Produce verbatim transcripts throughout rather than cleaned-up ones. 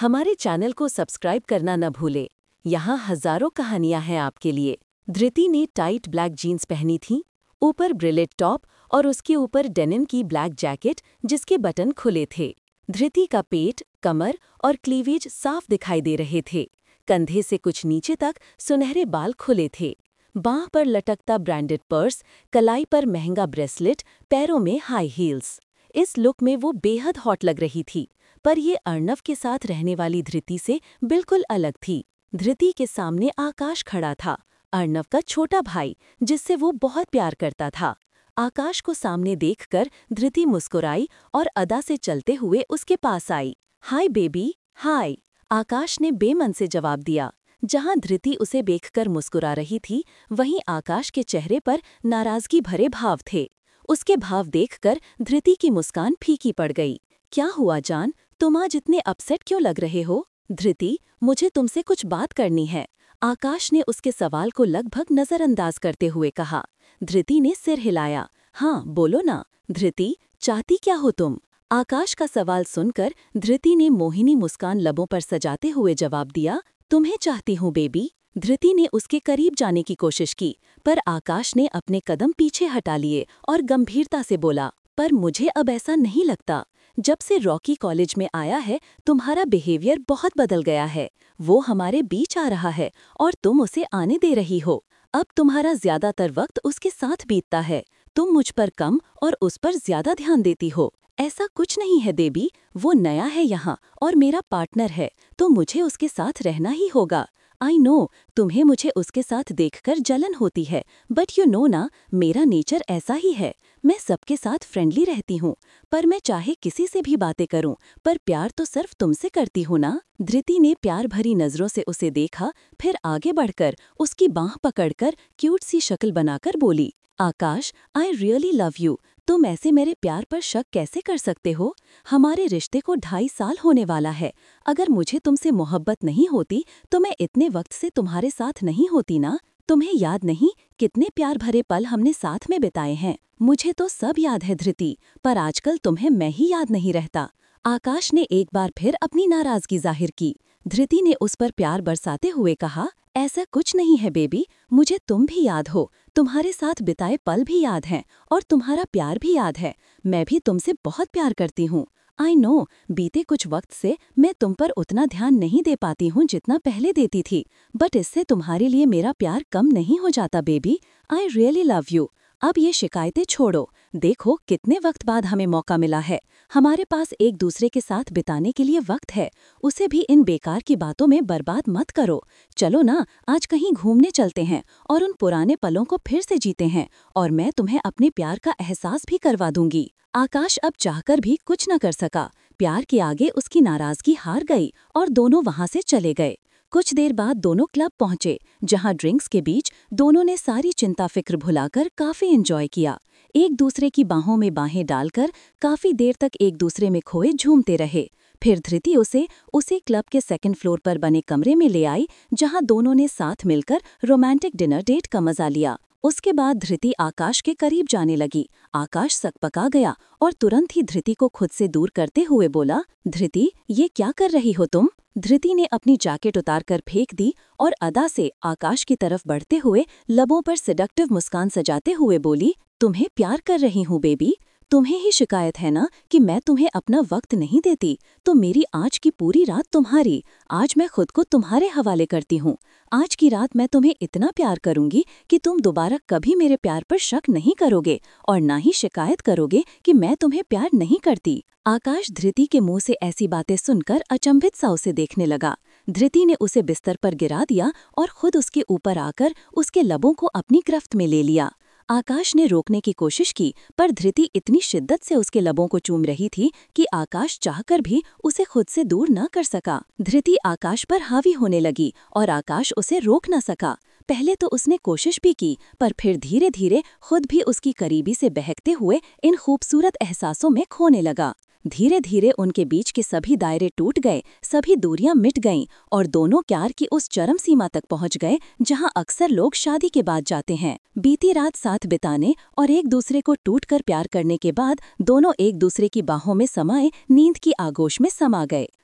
हमारे चैनल को सब्सक्राइब करना न भूले। यहाँ हजारों कहानियां हैं आपके लिए। धृति ने टाइट ब्लैक जीन्स पहनी थी, ऊपर ब्रिलेट टॉप और उसके ऊपर डेनिम की ब्लैक जैकेट जिसके बटन खुले थे। धृति का पेट, कमर और क्लीवेज साफ दिखाई दे रहे थे। कंधे से कुछ नीचे तक सुनहरे बाल खुले थे। बांह पर लटकता ब्रांडेड पर्स, कलाई पर महंगा ब्रेसलेट, पैरों में हाई हील्स। इस लुक में वो बेहद हॉट लग रही थी, पर ये अर्णव के साथ रहने वाली धृति से बिल्कुल अलग थी। धृति के सामने आकाश खड़ा था, अर्णव का छोटा भाई जिससे वो बहुत प्यार करता था। आकाश को सामने देखकर धृति मुस्कुराई और अदा से चलते हुए उसके पास आई। हाय बेबी, हाय, आकाश ने बेमन से जवाब दिया। जहां धृति उसे देखकर मुस्कुरा रही थी, वहीं आकाश के चेहरे पर नाराजगी भरे भाव थे। उसके भाव देखकर धृति की मुस्कान फीकी पड़ गई। क्या हुआ जान, तुम आज इतने अपसेट क्यों लग रहे हो? धृति, मुझे तुमसे कुछ बात करनी है, आकाश ने उसके सवाल को लगभग नजरअंदाज करते हुए कहा। धृति ने सिर हिलाया। हाँ बोलो ना धृति, चाहती क्या हो तुम? आकाश का सवाल सुनकर धृति ने मोहिनी मुस्कान लबों पर सजाते हुए जवाब दिया, तुम्हें चाहती हूँ बेबी। धृति ने उसके करीब जाने की कोशिश की, पर आकाश ने अपने कदम पीछे हटा लिए और गंभीरता से बोला, पर मुझे अब ऐसा नहीं लगता। जब से रॉकी कॉलेज में आया है, तुम्हारा बिहेवियर बहुत बदल गया है। वो हमारे बीच आ रहा है और तुम उसे आने दे रही हो। अब तुम्हारा ज्यादातर वक्त उसके साथ बीतता है। तुम मुझ पर कम और उस पर ज्यादा ध्यान देती हो। ऐसा कुछ नहीं है देवी, वो नया है यहाँ और मेरा पार्टनर है, तो मुझे उसके साथ रहना ही होगा। आई नो, तुम्हें मुझे उसके साथ देखकर जलन होती है, बट यू नो ना, मेरा नेचर ऐसा ही है। मैं सबके साथ फ्रेंडली रहती हूँ, पर मैं चाहे किसी से भी बातें करूँ, पर प्यार तो सिर्फ तुमसे करती हूँ ना। धृति ने प्यार भरी नजरों से उसे देखा, फिर आगे बढ़कर उसकी बांह पकड़कर क्यूट सी शक्ल बनाकर बोली, Akash, I really love you. तुम ऐसे मेरे प्यार पर शक कैसे कर सकते हो? हमारे रिश्ते को ढाई साल होने वाला है। अगर मुझे तुमसे मोहब्बत नहीं होती तो मैं इतने वक्त से तुम्हारे साथ नहीं होती ना। तुम्हें याद नहीं कितने प्यार भरे पल हमने साथ में बिताए हैं? मुझे तो सब याद है धृति, पर आजकल तुम्हें मैं ही याद नहीं रहता। आकाश ने एक बार फिर अपनी नाराजगी जाहिर की। धृति ने उस पर प्यार बरसाते हुए कहा, ऐसा कुछ नहीं है बेबी, मुझे तुम भी याद हो, तुम्हारे साथ बिताए पल भी याद हैं और तुम्हारा प्यार भी याद है। मैं भी तुमसे बहुत प्यार करती हूँ। आई नो, बीते कुछ वक्त से मैं तुम पर उतना ध्यान नहीं दे पाती हूँ जितना पहले देती थी, बट इससे तुम्हारे लिए मेरा प्यार कम नहीं हो जाता baby. I really love you. अब ये शिकायतें छोड़ो, देखो कितने वक्त बाद हमें मौका मिला है। हमारे पास एक दूसरे के साथ बिताने के लिए वक्त है, उसे भी इन बेकार की बातों में बर्बाद मत करो। चलो ना, आज कहीं घूमने चलते हैं और उन पुराने पलों को फिर से जीते हैं, और मैं तुम्हें अपने प्यार का एहसास भी करवा दूंगी। आकाश अब चाहकर भी कुछ न कर सका। प्यार के आगे उसकी नाराजगी हार गई और दोनों वहां से चले गए। कुछ देर बाद दोनों क्लब पहुंचे, जहां ड्रिंक्स के बीच दोनों ने सारी चिंता फिक्र भुलाकर काफी एंजॉय किया। एक दूसरे की बाहों में बाहें डालकर काफी देर तक एक दूसरे में खोए झूमते रहे। फिर धृति उसे उसे क्लब के सेकंड फ्लोर पर बने कमरे में ले आई, जहां दोनों ने साथ मिलकर रोमांटिक डिनर डेट का मजा लिया। उसके बाद धृति आकाश के करीब जाने लगी। आकाश सकपका गया और तुरंत ही धृति को खुद से दूर करते हुए बोला, धृति, ये क्या कर रही हो तुम? धृति ने अपनी जैकेट उतारकर फेंक दी और अदा से आकाश की तरफ बढ़ते हुए लबों पर सेडक्टिव मुस्कान सजाते हुए बोली, तुम्हें प्यार कर रही हूँ बेबी। तुम्हें ही शिकायत है ना कि मैं तुम्हें अपना वक्त नहीं देती, तो मेरी आज की पूरी रात तुम्हारी। आज मैं खुद को तुम्हारे हवाले करती हूँ। आज की रात मैं तुम्हें इतना प्यार करूंगी कि तुम दोबारा कभी मेरे प्यार पर शक नहीं करोगे और ना ही शिकायत करोगे कि मैं तुम्हें प्यार नहीं करती। आकाश धृति के मुंह से ऐसी बातें सुनकर अचंभित सा उसे देखने लगा। धृति ने उसे बिस्तर पर गिरा दिया और खुद उसके ऊपर आकर उसके लबों को अपनी गिरफ्त में ले लिया। आकाश ने रोकने की कोशिश की, पर धृति इतनी शिद्दत से उसके लबों को चूम रही थी कि आकाश चाहकर भी उसे खुद से दूर न कर सका। धृति आकाश पर हावी होने लगी और आकाश उसे रोक न सका। पहले तो उसने कोशिश भी की, पर फिर धीरे धीरे खुद भी उसकी करीबी से बहकते हुए इन खूबसूरत एहसासों में खोने लगा। धीरे धीरे उनके बीच के सभी दायरे टूट गए, सभी दूरियां मिट गईं और दोनों प्यार की उस चरम सीमा तक पहुंच गए जहां अक्सर लोग शादी के बाद जाते हैं। बीती रात साथ बिताने और एक दूसरे को टूटकर प्यार करने के बाद दोनों एक दूसरे की बाहों में समाये नींद की आगोश में समा गए।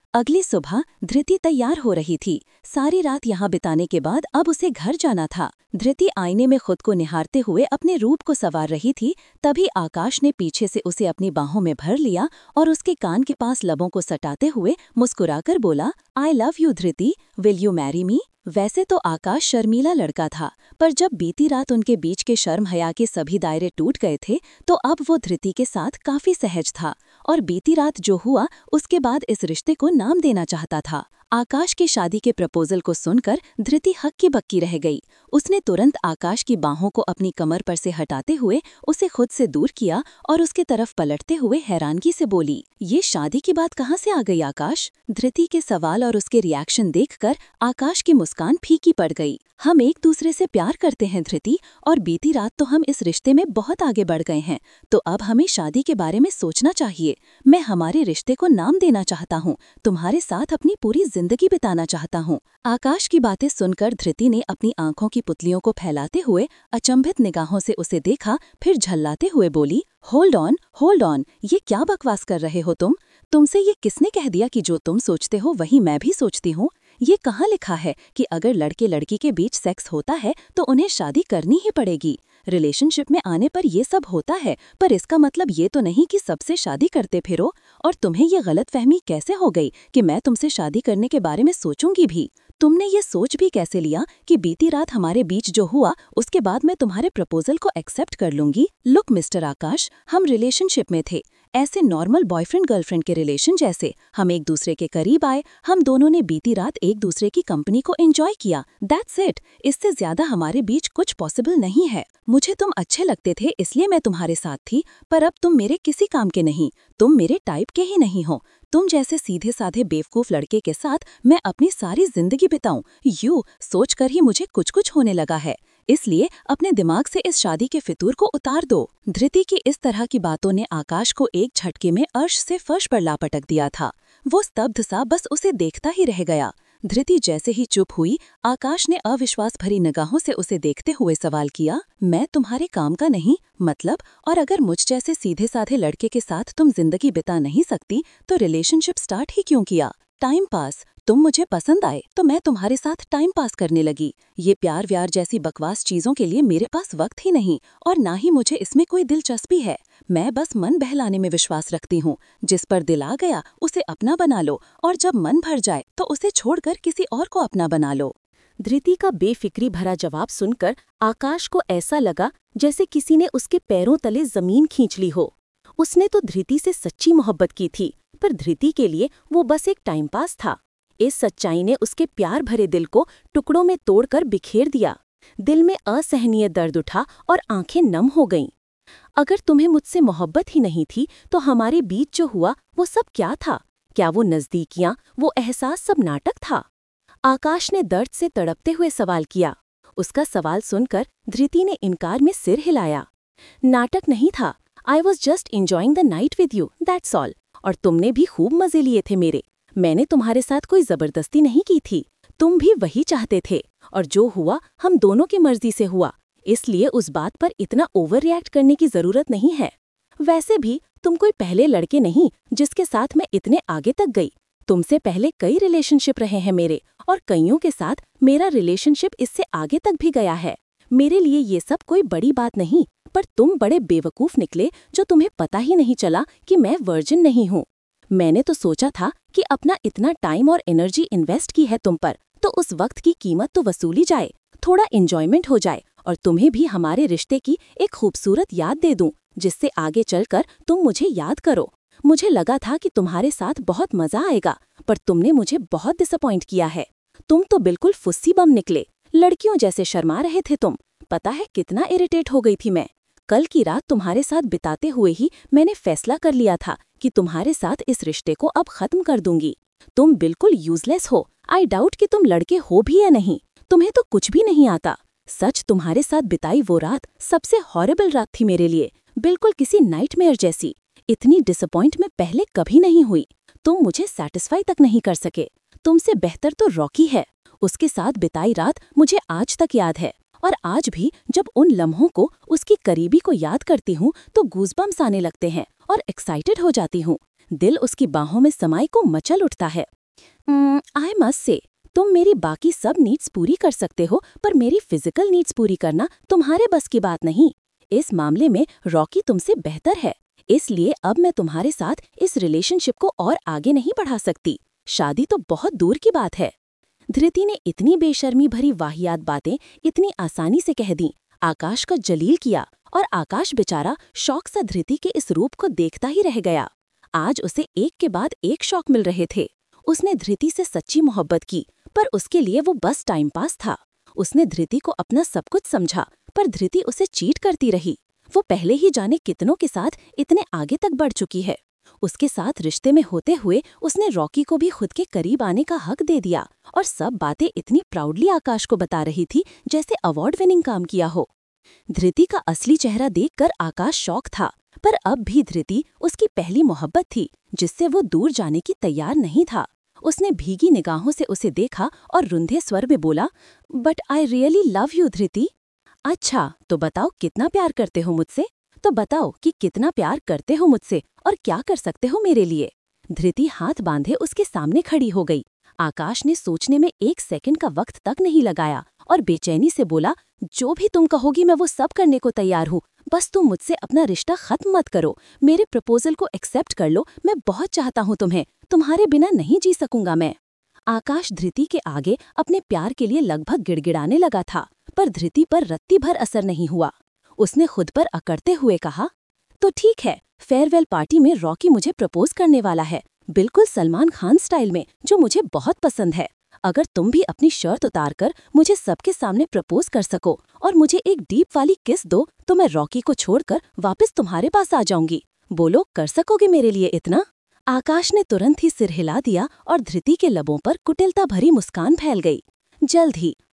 अगली सुबह धृति तैयार हो रही थी। सारी रात यहाँ बिताने के बाद अब उसे घर जाना था। धृति आईने में खुद को निहारते हुए अपने रूप को संवार रही थी, तभी आकाश ने पीछे से उसे अपनी बाहों में भर लिया और उसके कान के पास लबों को सटाते हुए मुस्कुराकर बोला, I love you Dhriti, will you marry me. वैसे तो आकाश शर्मीला लड़का था, पर जब बीती रात उनके बीच के शर्म हया के सभी दायरे टूट गए थे तो अब वो धृति के साथ काफी सहज था और बीती रात जो हुआ उसके बाद इस रिश्ते को नाम देना चाहता था। आकाश की शादी के प्रपोजल को सुनकर धृति हक्की बक्की रह गई। उसने तुरंत आकाश की बाहों को अपनी कमर पर से हटाते हुए उसे खुद से दूर किया और उसके तरफ पलटते हुए हैरानगी से बोली, ये शादी की बात कहाँ से आ गई आकाश? धृति के सवाल और उसके रिएक्शन देखकर आकाश की मुस्कान फीकी पड़ गई। हम एक दूसरे से प्यार करते हैं धृति, और बीती रात तो हम इस रिश्ते में बहुत आगे बढ़ गए हैं, तो अब हमें शादी के बारे में सोचना चाहिए। मैं हमारे रिश्ते को नाम देना चाहता हूँ, तुम्हारे साथ अपनी पूरी जिंदगी बिताना चाहता हूँ। आकाश की बातें सुनकर धृति ने अपनी आंखों की पुतलियों को फैलाते हुए अचंभित निगाहों से उसे देखा, फिर झल्लाते हुए बोली, होल्ड ऑन होल्ड ऑन, ये क्या बकवास कर रहे हो तुम? तुमसे ये किसने कह दिया कि जो तुम सोचते हो वही मैं भी सोचती हूँ? ये कहाँ लिखा है कि अगर लड़के लड़की के बीच सेक्स होता है तो उन्हें शादी करनी ही पड़ेगी? रिलेशनशिप में आने पर ये सब होता है, पर इसका मतलब ये तो नहीं कि सबसे शादी करते फिरो। और तुम्हें ये गलतफहमी कैसे हो गई कि मैं तुमसे शादी करने के बारे में सोचूंगी भी? तुमने ये सोच भी कैसे लिया कि बीती रात हमारे बीच जो हुआ उसके बाद मैं तुम्हारे प्रपोजल को एक्सेप्ट कर लूंगी? लुक मिस्टर आकाश, हम रिलेशनशिप में थे, ऐसे नॉर्मल बॉयफ्रेंड गर्लफ्रेंड के रिलेशन जैसे। हम एक दूसरे के करीब आए, हम दोनों ने बीती रात एक दूसरे की कंपनी को एंजॉय किया, दैट्स इट। इससे ज्यादा हमारे बीच कुछ पॉसिबल नहीं है। मुझे तुम अच्छे लगते थे इसलिए मैं तुम्हारे साथ थी, पर अब तुम मेरे किसी काम के नहीं, तुम मेरे टाइप के ही नहीं हो। तुम जैसे सीधे साधे बेवकूफ लड़के के साथ मैं अपनी सारी जिंदगी बिताऊं, यू सोचकर ही मुझे कुछ कुछ होने लगा है। इसलिए अपने दिमाग से इस शादी के फितूर को उतार दो। धृति की इस तरह की बातों ने आकाश को एक झटके में अर्श से फर्श पर लापटक दिया था। वो स्तब्ध सा बस उसे देखता ही रह गया। धृति जैसे ही चुप हुई, आकाश ने अविश्वास भरी निगाहों से उसे देखते हुए सवाल किया, मैं तुम्हारे काम का नहीं मतलब? और अगर मुझ जैसे सीधे साधे लड़के के साथ तुम जिंदगी बिता नहीं सकती तो रिलेशनशिप स्टार्ट ही क्यों किया? Time pass. तुम मुझे पसंद आए तो मैं तुम्हारे साथ टाइम पास करने लगी। ये प्यार व्यार जैसी बकवास चीजों के लिए मेरे पास वक्त ही नहीं, और ना ही मुझे इसमें कोई दिलचस्पी है। मैं बस मन बहलाने में विश्वास रखती हूँ। जिस पर दिल आ गया उसे अपना बना लो, और जब मन भर जाए तो उसे छोड़कर किसी और को अपना बना लो। धृति का बेफिक्री भरा जवाब सुनकर आकाश को ऐसा लगा जैसे किसी ने उसके पैरों तले जमीन खींच ली हो। उसने तो धृति से सच्ची मोहब्बत की थी, पर धृति के लिए वो बस एक टाइम पास था। इस सच्चाई ने उसके प्यार भरे दिल को टुकड़ों में तोड़कर बिखेर दिया। दिल में असहनीय दर्द उठा और आंखें नम हो गईं। अगर तुम्हें मुझसे मोहब्बत ही नहीं थी तो हमारे बीच जो हुआ वो सब क्या था? क्या वो नजदीकियां, वो एहसास सब नाटक था? आकाश ने दर्द से तड़पते हुए सवाल किया। उसका सवाल सुनकर धृति ने इनकार में सिर हिलाया। नाटक नहीं था, I was just enjoying the night with you, that's all. और तुमने भी खूब मजे लिए थे मेरे। मैंने तुम्हारे साथ कोई जबरदस्ती नहीं की थी, तुम भी वही चाहते थे, और जो हुआ हम दोनों की मर्जी से हुआ, इसलिए उस बात पर इतना ओवर रिएक्ट करने की जरूरत नहीं है। वैसे भी तुम कोई पहले लड़के नहीं जिसके साथ मैं इतने आगे तक गई। तुमसे पहले कई रिलेशनशिप रहे हैं मेरे, और कईयों के साथ मेरा रिलेशनशिप इससे आगे तक भी गया है। मेरे लिए ये सब कोई बड़ी बात नहीं, पर तुम बड़े बेवकूफ निकले जो तुम्हें पता ही नहीं चला कि मैं वर्जिन नहीं हूँ। मैंने तो सोचा था कि अपना इतना टाइम और एनर्जी इन्वेस्ट की है तुम पर, तो उस वक्त की कीमत तो वसूली जाए, थोड़ा एंजॉयमेंट हो जाए, और तुम्हें भी हमारे रिश्ते की एक खूबसूरत याद दे दूं, जिससे आगे चलकर तुम मुझे याद करो। मुझे लगा था कि तुम्हारे साथ बहुत मजा आएगा, पर तुमने मुझे बहुत डिसअपॉइंट किया है। तुम तो बिल्कुल फुस्सी बम निकले, लड़कियों जैसे शर्मा रहे थे तुम। पता है कितना इरिटेट हो गई थी मैं। कल की रात तुम्हारे साथ बिताते हुए ही मैंने फैसला कर लिया था कि तुम्हारे साथ इस रिश्ते को अब खत्म कर दूंगी। तुम बिल्कुल यूजलेस हो। आई डाउट कि तुम लड़के हो भी या नहीं, तुम्हें तो कुछ भी नहीं आता। सच, तुम्हारे साथ बिताई वो रात सबसे हॉरिबल रात थी मेरे लिए, बिल्कुल किसी नाइटमेयर जैसी। इतनी डिसअपॉइंट मैं पहले कभी नहीं हुई। तुम मुझे सैटिस्फाई तक नहीं कर सके। तुमसे बेहतर तो रॉकी है। उसके साथ बिताई रात मुझे आज तक याद है, और आज भी जब उन लम्हों को, उसकी करीबी को याद करती हूँ तो गूज़बम्स आने लगते हैं और एक्साइटेड हो जाती हूँ। दिल उसकी बाहों में समाई को मचल उठता है। आई मस्ट से तुम मेरी बाकी सब नीड्स पूरी कर सकते हो, पर मेरी फिजिकल नीड्स पूरी करना तुम्हारे बस की बात नहीं। इस मामले में रॉकी तुमसे बेहतर है, इसलिए अब मैं तुम्हारे साथ इस रिलेशनशिप को और आगे नहीं बढ़ा सकती। शादी तो बहुत दूर की बात है। धृति ने इतनी बेशर्मी भरी वाहियात बातें इतनी आसानी से कह दी। आकाश का जलील किया और आकाश बेचारा शौक सा धृति के इस रूप को देखता ही रह गया। आज उसे एक के बाद एक शौक मिल रहे थे। उसने धृति से सच्ची मोहब्बत की, पर उसके लिए वो बस टाइम पास था। उसने धृति को अपना सब कुछ समझा, पर धृति उसे चीट करती रही। वो पहले ही जाने कितनों के साथ इतने आगे तक बढ़ चुकी है। उसके साथ रिश्ते में होते हुए उसने रॉकी को भी खुद के करीब आने का हक दे दिया, और सब बातें इतनी प्राउडली आकाश को बता रही थी जैसे अवार्ड विनिंग काम किया हो। धृति का असली चेहरा देखकर आकाश शॉक था, पर अब भी धृति उसकी पहली मोहब्बत थी जिससे वो दूर जाने की तैयार नहीं था। उसने भीगी निगाहों से उसे देखा और रुंधे स्वर में बोला, but I really love you Dhriti. अच्छा, तो बताओ कितना प्यार करते हो मुझसे? तो बताओ कि कितना प्यार करते हो मुझसे और क्या कर सकते हो मेरे लिए? धृति हाथ बांधे उसके सामने खड़ी हो गई। आकाश ने सोचने में एक सेकंड का वक्त तक नहीं लगाया और बेचैनी से बोला, जो भी तुम कहोगी मैं वो सब करने को तैयार हूँ, बस तुम मुझसे अपना रिश्ता खत्म मत करो। मेरे प्रपोजल को एक्सेप्ट कर लो। मैं बहुत चाहता हूँ तुम्हें, तुम्हारे बिना नहीं जी सकूंगा मैं। आकाश धृति के आगे अपने प्यार के लिए लगभग गिड़गिड़ाने लगा था, पर धृति पर रत्ती भर असर नहीं हुआ। उसने खुद पर अकड़ते हुए कहा, तो ठीक है, फेयरवेल पार्टी में रॉकी मुझे प्रपोज करने वाला है, बिल्कुल सलमान खान स्टाइल में, जो मुझे बहुत पसंद है। अगर तुम भी अपनी शर्त उतारकर मुझे सबके सामने प्रपोज कर सको और मुझे एक डीप वाली किस दो, तो मैं रॉकी को छोड़कर वापस तुम्हारे पास आ जाऊंगी। बोलो, कर सकोगे मेरे लिए इतना? आकाश ने तुरंत ही सिर हिला दिया और धृति के लबों पर कुटिलता भरी मुस्कान फैल गई। जल्द ही